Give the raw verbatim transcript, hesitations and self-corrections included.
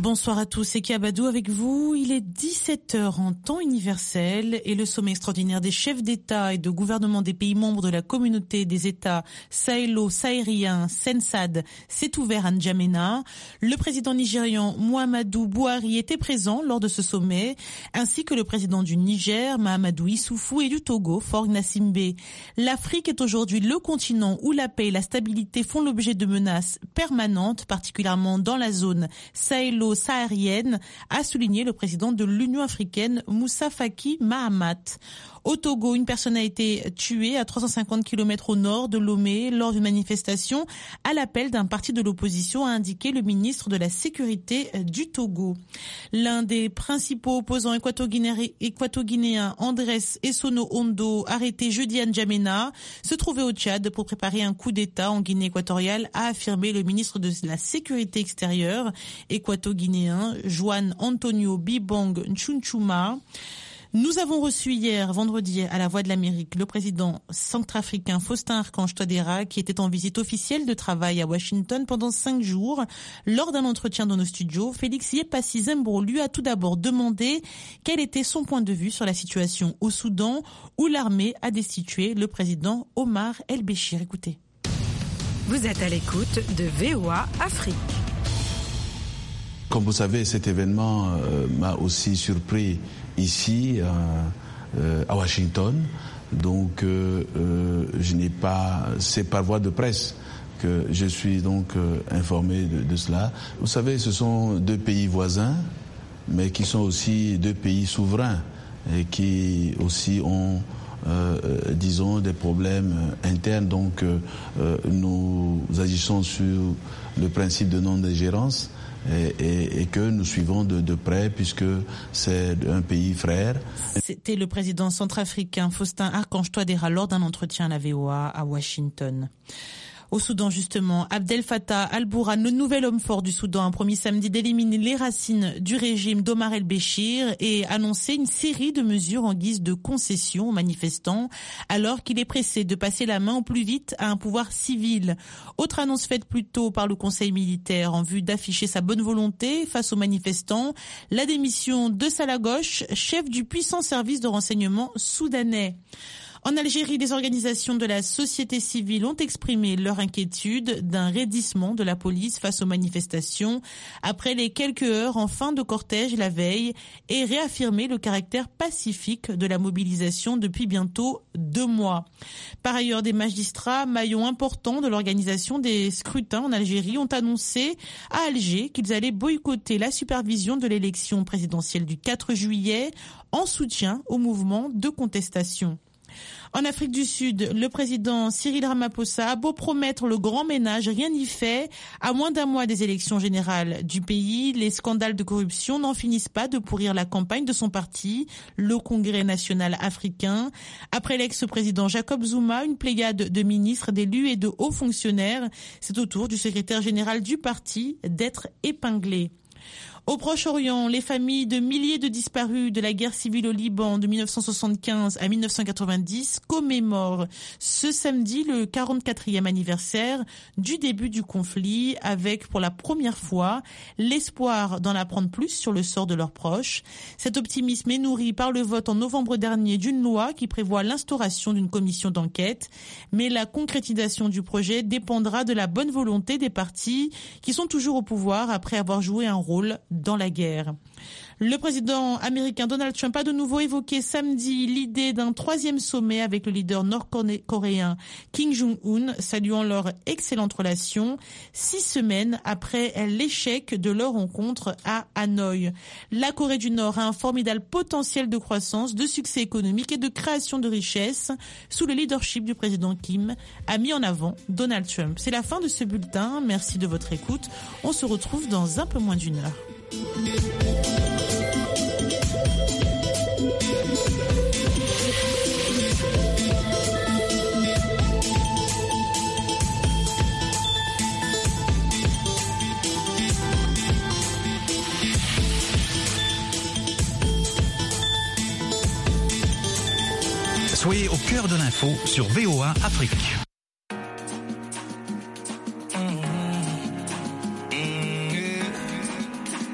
Bonsoir à tous, c'est Kiabadou avec vous. Il est dix-sept heures en temps universel et le sommet extraordinaire des chefs d'État et de gouvernement des pays membres de la communauté des États sahélo-sahariens, SENSAD, s'est ouvert à N'Djamena. Le président nigérian Muhammadu Buhari était présent lors de ce sommet, ainsi que le président du Niger, Mahamadou Issoufou, et du Togo, Faure Gnassingbé. L'Afrique est aujourd'hui le continent où la paix et la stabilité font l'objet de menaces permanentes, particulièrement dans la zone sahélo-saharienne, a souligné le président de l'Union africaine, Moussa Faki Mahamat. Au Togo, une personne a été tuée à trois cent cinquante kilomètres au nord de Lomé lors d'une manifestation à l'appel d'un parti de l'opposition, a indiqué le ministre de la Sécurité du Togo. L'un des principaux opposants équato-guinéens, Andrés Essono Ondo, arrêté jeudi à N'Djamena, se trouvait au Tchad pour préparer un coup d'État en Guinée équatoriale, a affirmé le ministre de la Sécurité extérieure équato-guinéen, Juan Antonio Bibong Nchunchuma. Nous avons reçu hier, vendredi, à la Voix de l'Amérique, le président centrafricain Faustin Archange Touadéra, qui était en visite officielle de travail à Washington pendant cinq jours. Lors d'un entretien dans nos studios, Félix Yepassi Zembro lui a tout d'abord demandé quel était son point de vue sur la situation au Soudan, où l'armée a destitué le président Omar El-Béchir. Écoutez. Vous êtes à l'écoute de V O A Afrique. Comme vous savez, cet événement euh, m'a aussi surpris ici euh, euh, à Washington. Donc euh, euh, je n'ai pas, c'est par voie de presse que je suis donc euh, informé de, de cela. Vous savez, ce sont deux pays voisins, mais qui sont aussi deux pays souverains et qui aussi ont Euh, euh, disons des problèmes internes. Donc euh, euh, nous agissons sur le principe de non-ingérence et, et, et que nous suivons de, de près puisque c'est un pays frère. C'était le président centrafricain Faustin Archange Touadéra lors d'un entretien à la V O A à Washington. Au Soudan, justement, Abdel Fattah al-Burhan, le nouvel homme fort du Soudan, a promis samedi d'éliminer les racines du régime d'Omar el-Béchir et annoncé une série de mesures en guise de concession aux manifestants, alors qu'il est pressé de passer la main au plus vite à un pouvoir civil. Autre annonce faite plus tôt par le Conseil militaire en vue d'afficher sa bonne volonté face aux manifestants, la démission de Salah Ghosh, chef du puissant service de renseignement soudanais. En Algérie, les organisations de la société civile ont exprimé leur inquiétude d'un raidissement de la police face aux manifestations après les quelques heures en fin de cortège la veille et réaffirmé le caractère pacifique de la mobilisation depuis bientôt deux mois. Par ailleurs, des magistrats, maillon important de l'organisation des scrutins en Algérie, ont annoncé à Alger qu'ils allaient boycotter la supervision de l'élection présidentielle du quatre juillet en soutien au mouvement de contestation. En Afrique du Sud, le président Cyril Ramaphosa a beau promettre le grand ménage, rien n'y fait. À moins d'un mois des élections générales du pays, les scandales de corruption n'en finissent pas de pourrir la campagne de son parti, le Congrès national africain. Après l'ex-président Jacob Zuma, une pléiade de ministres, d'élus et de hauts fonctionnaires, c'est au tour du secrétaire général du parti d'être épinglé. Au Proche-Orient, les familles de milliers de disparus de la guerre civile au Liban de mille neuf cent soixante-quinze à mille neuf cent quatre-vingt-dix commémorent ce samedi le quarante-quatrième anniversaire du début du conflit, avec pour la première fois l'espoir d'en apprendre plus sur le sort de leurs proches. Cet optimisme est nourri par le vote en novembre dernier d'une loi qui prévoit l'instauration d'une commission d'enquête, mais la concrétisation du projet dépendra de la bonne volonté des partis qui sont toujours au pouvoir après avoir joué un rôle dans la guerre. Le président américain Donald Trump a de nouveau évoqué samedi l'idée d'un troisième sommet avec le leader nord-coréen Kim Jong-un, saluant leur excellente relation, six semaines après l'échec de leur rencontre à Hanoï. La Corée du Nord a un formidable potentiel de croissance, de succès économique et de création de richesses sous le leadership du président Kim, a mis en avant Donald Trump. C'est la fin de ce bulletin. Merci de votre écoute. On se retrouve dans un peu moins d'une heure. Soyez au cœur de l'info sur V O A Afrique.